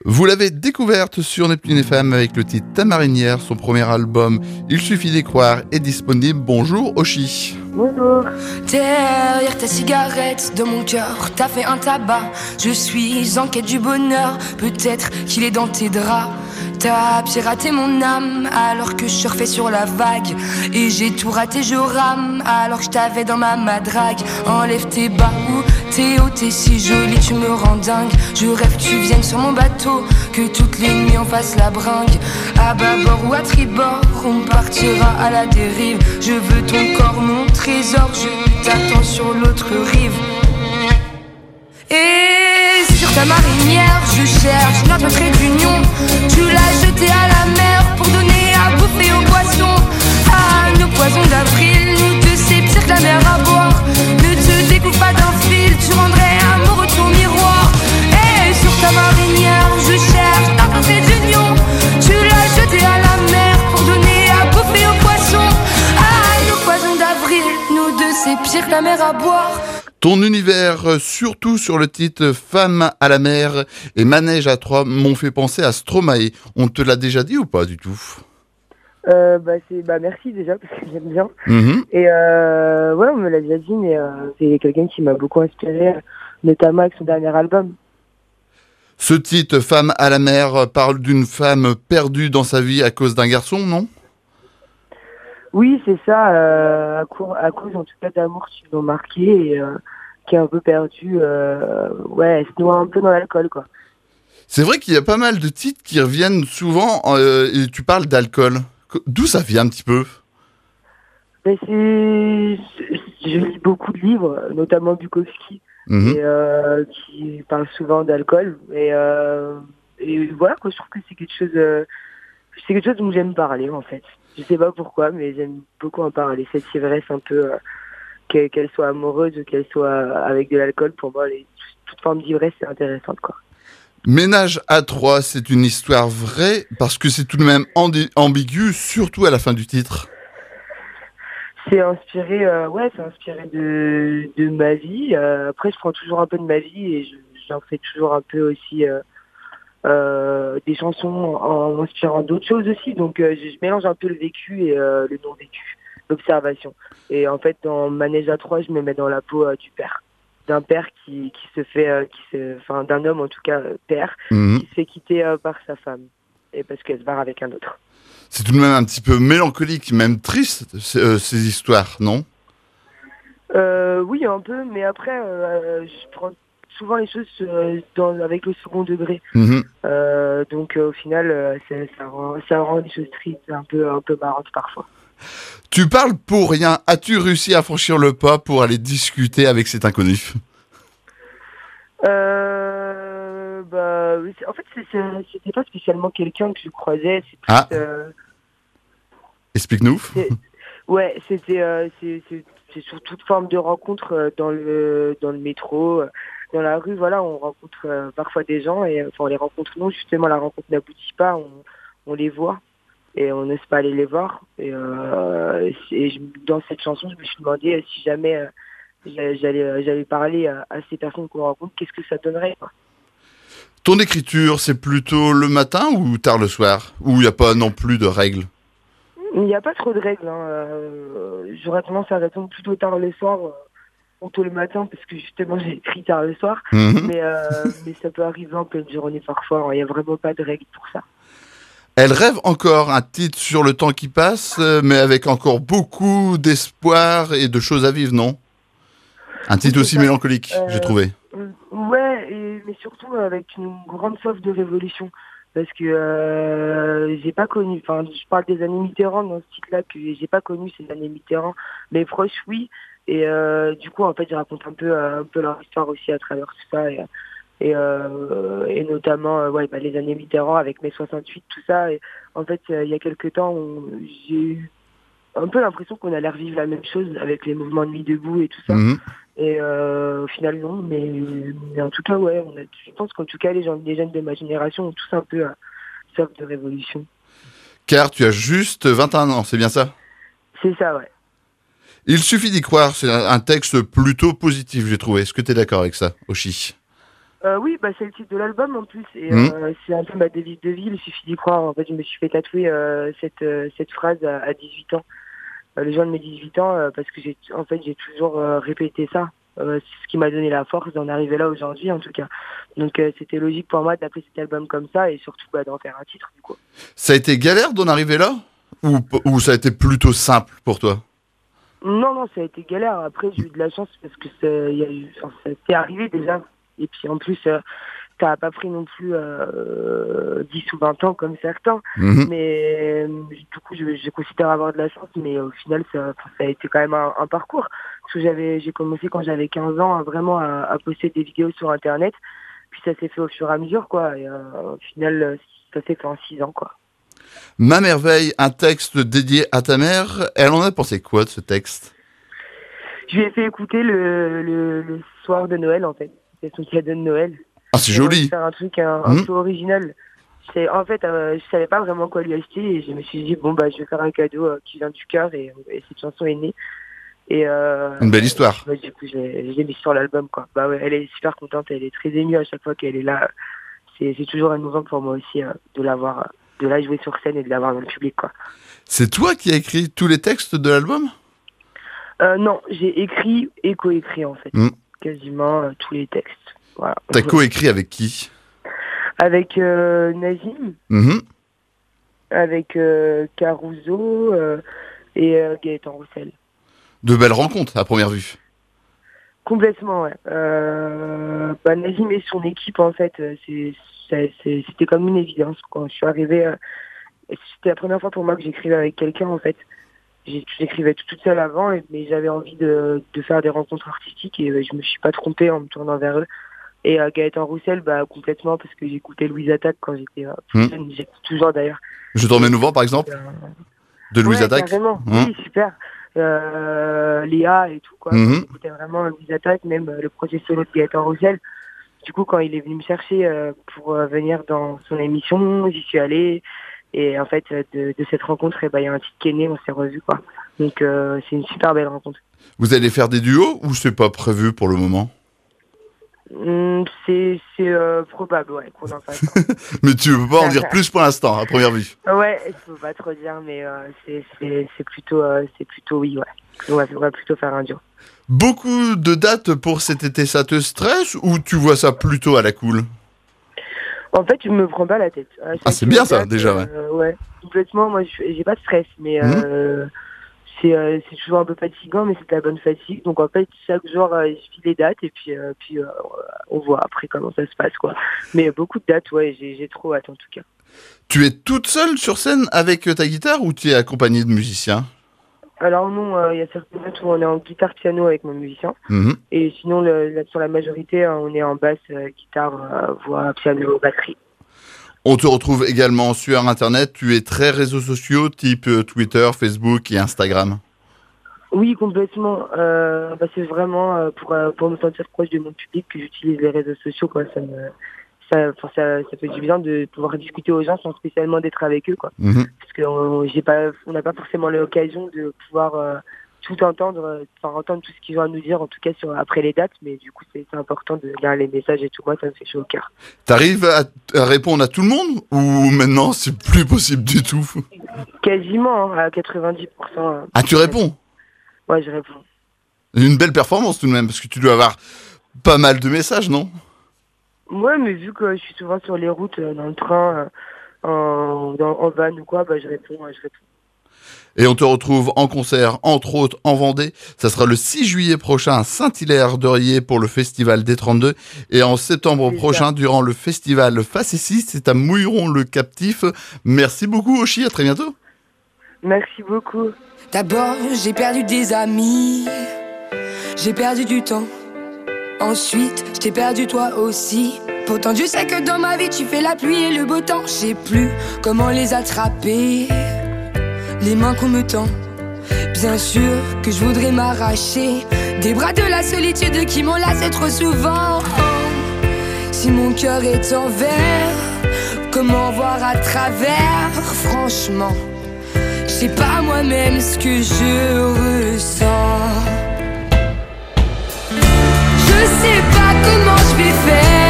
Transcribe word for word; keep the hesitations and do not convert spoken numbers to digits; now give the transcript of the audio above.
Vous l'avez découverte sur Neptune F M avec le titre Ta marinière, son premier album Il suffit d'y croire est disponible. Bonjour Oshi. Bonjour. Derrière ta cigarette, dans mon cœur, t'as fait un tabac. Je suis en quête du bonheur, peut-être qu'il est dans tes draps. T'as piraté mon âme alors que je surfais sur la vague. Et j'ai tout raté, je rame alors que je t'avais dans ma madrague. Enlève tes bas ou t'es haut, t'es si jolie, tu me rends dingue. Je rêve que tu viennes sur mon bateau, que toutes les nuits on fasse la bringue. À bâbord ou à tribord, on partira à la dérive. Je veux ton corps, mon trésor, je t'attends sur l'autre rive. Et sur ta marinière, je cherche notre trait d'union. Tu l'as jeté à la mer pour donner à bouffer aux poissons. Ah, nos poisons d'avril, nous deux c'est pire que la mer à boire. Ne te découpe pas d'un fil, tu rendrais amoureux ton miroir. Et sur ta marinière, je cherche notre trait d'union. Tu l'as jeté à la mer pour donner à bouffer aux poissons. Ah, nos poisons d'avril, nous deux c'est pire que la mer à boire. Ton univers, surtout sur le titre Femme à la mer et Manège à trois, m'ont fait penser à Stromae. On te l'a déjà dit ou pas du tout? Euh, bah, c'est, bah, merci déjà, parce que j'aime bien. Mmh. Et euh, ouais, on me l'a déjà dit, mais euh, c'est quelqu'un qui m'a beaucoup inspiré, notamment avec son dernier album. Ce titre Femme à la mer parle d'une femme perdue dans sa vie à cause d'un garçon, non? Oui, c'est ça, euh, à, cour- à cause en tout cas d'amour qui l'ont marqué et euh, qui est un peu perdu. Euh, ouais, elle se noie un peu dans l'alcool, quoi. C'est vrai qu'il y a pas mal de titres qui reviennent souvent euh, et tu parles d'alcool. D'où ça vient un petit peu? Mais c'est... Je lis beaucoup de livres, notamment Bukowski, Mmh. et, euh, qui parle souvent d'alcool. Et, euh, et voilà, quoi, je trouve que c'est quelque chose... Euh, c'est quelque chose dont j'aime parler, en fait. Je sais pas pourquoi, mais j'aime beaucoup en parler. Cette ivresse un peu, euh, qu'elle, qu'elle soit amoureuse ou qu'elle soit avec de l'alcool, pour moi, les, toute forme d'ivresse, c'est intéressante, quoi. Ménage à trois, c'est une histoire vraie parce que c'est tout de même andi- ambigu, surtout à la fin du titre. C'est inspiré, euh, ouais, c'est inspiré de, de ma vie. Euh, après, je prends toujours un peu de ma vie et je, j'en fais toujours un peu aussi euh, euh, des chansons en m'inspirant d'autres choses aussi. Donc, euh, je, je mélange un peu le vécu et euh, le non-vécu, l'observation. Et en fait, dans Manège à trois, je me mets dans la peau euh, du père. D'un père qui, qui se fait, euh, qui se, enfin, d'un homme en tout cas, euh, père, Mmh. qui se fait quitter euh, par sa femme. Et parce qu'elle se barre avec un autre. C'est tout de même un petit peu mélancolique, même triste, ces, euh, ces histoires, non? Euh, oui, un peu, mais après, euh, je prends souvent les choses euh, dans, avec le second degré. Mmh. Euh, donc, euh, au final, euh, ça, ça, rend, ça rend les choses tristes, un peu, un peu marrantes parfois. Tu parles pour rien. As-tu réussi à franchir le pas pour aller discuter avec cet inconnu? Euh, bah, oui, c'est- en fait, c'est, c'est, c'était pas spécialement quelqu'un que je croisais. C'est plus, Ah. euh, Explique-nous. c'est- ouais, c'était, euh, c'est, c'est, c'est sur toute forme de rencontre euh, dans le, dans le métro, euh, dans la rue. Voilà, on rencontre euh, parfois des gens et enfin, on les rencontre non, justement, la rencontre n'aboutit pas. On, on les voit et on n'ose pas aller les voir. Et, euh, et je- dans cette chanson, je me suis demandé euh, si jamais euh, j'allais, j'allais j'allais parler à, à ces personnes qu'on rencontre, qu'est-ce que ça donnerait, quoi. Ton écriture, c'est plutôt le matin ou tard le soir? Ou il n'y a pas non plus de règles? Il n'y a pas trop de règles. Hein. Euh, j'aurais tendance à répondre plutôt tard le soir, euh, ou tôt le matin, parce que justement j'ai écrit tard le soir. Mmh. Mais, euh, mais ça peut arriver en pleine journée parfois. Il n'y a vraiment pas de règles pour ça. Elle rêve encore, un titre sur le temps qui passe, euh, mais avec encore beaucoup d'espoir et de choses à vivre, non? Un titre Oui, aussi c'est ça. mélancolique, Euh, j'ai trouvé. Ouais, et, mais surtout avec une grande soif de révolution. Parce que euh, j'ai pas connu, enfin je parle des années Mitterrand dans ce titre-là, que j'ai pas connu ces années Mitterrand. Mes proches, oui. Et euh, du coup, en fait, je raconte un peu, euh, un peu leur histoire aussi à travers tout ça. Et, et, euh, et notamment euh, ouais, bah, les années Mitterrand avec mai soixante-huit, tout ça. Et en fait, euh, il y a quelques temps, on- j'ai eu un peu l'impression qu'on allait revivre la même chose avec les mouvements de Nuit debout et tout ça. Mmh. Et euh, au final, non. Mais, mais en tout cas, ouais, on a, je pense qu'en tout cas, les, gens, les jeunes de ma génération ont tous un peu euh, soif de révolution. Car tu as juste vingt et un ans, c'est bien ça? C'est ça, ouais. Il suffit d'y croire, c'est un un texte plutôt positif, j'ai trouvé. Est-ce que tu es d'accord avec ça, Oshi? Euh, oui, bah, c'est le titre de l'album en plus. Et Mmh. euh, c'est un peu ma devise de vie, il suffit d'y croire. En fait, je me suis fait tatouer euh, cette, euh, cette phrase à, à dix-huit ans. Euh, le jour de mes dix-huit ans, euh, parce que j'ai, en fait, j'ai toujours euh, répété ça. Euh, c'est ce qui m'a donné la force d'en arriver là aujourd'hui, en tout cas. Donc, euh, c'était logique pour moi d'appeler cet album comme ça et surtout bah, d'en faire un titre, du coup. Ça a été galère d'en arriver là ou, ou ça a été plutôt simple pour toi? Non, non, ça a été galère. Après, j'ai eu de la chance parce que c'est, y a eu, enfin, ça s'est arrivé déjà. Et puis, en plus, euh, ça n'a pas pris non plus euh, dix ou vingt ans comme certains. Mmh. Mais euh, du coup, je, je considère avoir de la chance. Mais au final, ça, ça a été quand même un, un parcours. Parce que j'avais, j'ai commencé quand j'avais quinze ans, à, vraiment à, à poster des vidéos sur Internet. Puis ça s'est fait au fur et à mesure, quoi. Et euh, au final, ça s'est fait en six ans, quoi. Ma merveille, un texte dédié à ta mère. Elle en a pensé quoi de ce texte? Je lui ai fait écouter le, le, le soir de Noël, en fait. C'était son cadeau de Noël. Ah, c'est J'ai envie joli. de faire un truc un, un Mmh. peu original. C'est, en fait, euh, je savais pas vraiment quoi lui acheter et je me suis dit, bon, bah, je vais faire un cadeau euh, qui vient du cœur et, et cette chanson est née. Et euh, Une belle histoire. Ouais, du coup, je l'ai, je l'ai mis sur l'album, quoi. Bah ouais, elle est super contente, elle est très émue à chaque fois qu'elle est là. C'est, c'est toujours émouvant pour moi aussi euh, de l'avoir, euh, de la jouer sur scène et de l'avoir dans le public, quoi. C'est toi qui as écrit tous les textes de l'album? Euh, non, j'ai écrit et coécrit, en fait. Mmh. Quasiment euh, tous les textes. Voilà. T'as coécrit avec qui? Avec euh, Nazim, Mmh. avec euh, Caruso euh, et euh, Gaëtan Roussel. De belles rencontres à première vue. Complètement, ouais. Euh, bah, Nazim et son équipe, en fait, euh, c'est, c'est, c'est- c'était comme une évidence. Quand je suis arrivée, euh, c'était la première fois pour moi que j'écrivais avec quelqu'un, en fait. J'ai- J'écrivais tout- toute seule avant, et- mais j'avais envie de, de faire des rencontres artistiques et euh, je me suis pas trompée en me tournant vers eux. Et euh, Gaëtan Roussel, bah, complètement, parce que j'écoutais Louise Attaque quand j'étais euh, plus Mmh. jeune. J'écoute toujours, d'ailleurs. Je t'en mets nouveau par exemple Euh, de Louise ouais, Attaque. carrément. Mmh. Oui, super. Euh, Léa et tout, quoi. Mhm. J'écoutais vraiment Louise Attaque, même euh, le projet solo de Gaëtan Roussel. Du coup, quand il est venu me chercher euh, pour euh, venir dans son émission, j'y suis allée. Et en fait, euh, de, de cette rencontre, eh ben, il y a un titre qui est né, on s'est revus, quoi. Donc, euh, c'est une super belle rencontre. Vous allez faire des duos ou c'est pas prévu pour le moment? Hum, c'est c'est euh, probable, ouais, qu'on en fasse. Mais tu veux pas en dire plus pour l'instant, à première vue. Ouais, je peux pas trop dire, mais euh, c'est c'est c'est plutôt euh, c'est plutôt oui, ouais. On va, on va plutôt faire un duo. Beaucoup de dates pour cet été, ça te stresse ou tu vois ça plutôt à la cool? En fait, je me prends pas la tête. À Ah, chaque c'est bien ça, date, déjà, ouais. euh, ouais, complètement. Moi, je- j'ai pas de stress, mais Mhm. euh, c'est euh, c'est toujours un peu fatigant, mais c'est de la bonne fatigue. Donc en fait, chaque jour, euh, je file les dates et puis euh, puis euh, on voit après comment ça se passe, quoi. Mais beaucoup de dates, ouais, j'ai j'ai trop hâte en tout cas. Tu es toute seule sur scène avec ta guitare ou tu es accompagnée de musiciens? Alors non, euh, il y a certaines dates où on est en guitare piano avec mon musicien, Mhm. et sinon le, la- sur la majorité, euh, on est en basse, euh, guitare, euh, voix, piano, batterie. On te retrouve également sur Internet. Tu es très réseaux sociaux, type euh, Twitter, Facebook et Instagram. Oui, complètement. Euh, bah, c'est vraiment euh, pour, euh, pour me sentir proche de mon public que j'utilise les réseaux sociaux, quoi. Ça me, ça, enfin, ça, ça fait du bien de pouvoir discuter aux gens sans spécialement d'être avec eux, quoi. Mhm. Parce qu'on j'ai pas, on n'a pas forcément l'occasion de pouvoir euh, tout entendre, euh, enfin entendre tout ce qu'ils ont à nous dire, en tout cas sur, après les dates. Mais du coup, c'est c'est important de lire les messages et tout. Moi, ça me fait chaud au cœur. T'arrives à, à répondre à tout le monde ou maintenant c'est plus possible du tout? Quasiment, hein, à quatre-vingt-dix pour cent. euh, Ah, tu réponds? Ouais, je réponds. Une belle performance tout de même, parce que tu dois avoir pas mal de messages, non? Ouais, mais vu que je suis souvent sur les routes, euh, dans le train, euh, en, dans, en van ou quoi, bah, je réponds, ouais, je réponds. Et on te retrouve en concert, entre autres, en Vendée. Ça sera le six juillet prochain à Saint-Hilaire-d'Orier pour le festival D trente-deux. Et en septembre C'est prochain, ça. durant le festival Facétie, c'est à Mouilleron-le-Captif. Merci beaucoup, Oshi. À très bientôt. Merci beaucoup. D'abord, j'ai perdu des amis, j'ai perdu du temps. Ensuite, je t'ai perdu toi aussi. Pourtant, Dieu sait que dans ma vie, tu fais la pluie et le beau temps. Je sais plus comment les attraper, les mains qu'on me tend. Bien sûr que je voudrais m'arracher des bras de la solitude qui m'enlacent trop souvent. Si mon cœur est en verre, comment voir à travers? Franchement, je sais pas moi-même ce que je ressens. Je sais pas comment je vais faire.